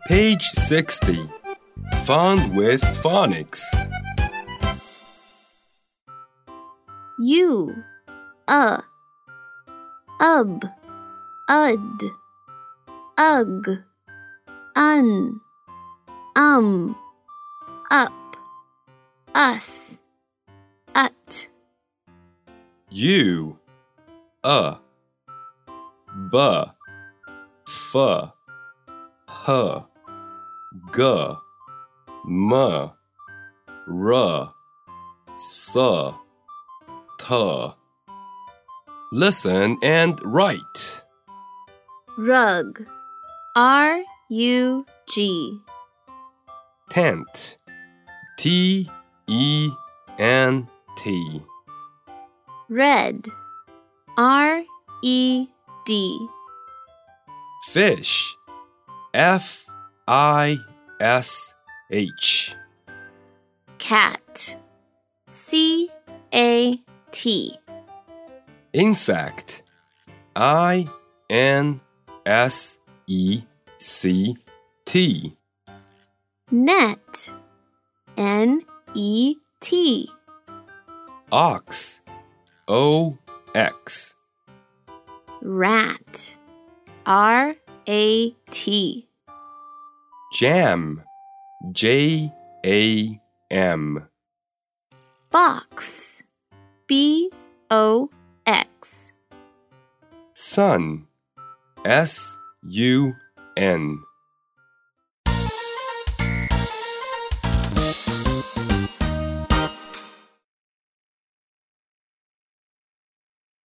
Page 60. Fun with phonics. U, ub, ud, ugh, up, us, ut. U, b, f, h, g, m, r, s, t. Listen and write. Rug, R-U-G. Tent, T-E-N-T. Red, R-E-D. Fish, F-I-S-H. Cat, C-A-T. Insect, I-N-S-E-C-T. Net, N-E-T. Ox, O-X. Rat, R-A-T. Jam, J-A-M. Box, B-O-X. Sun, S-U-N.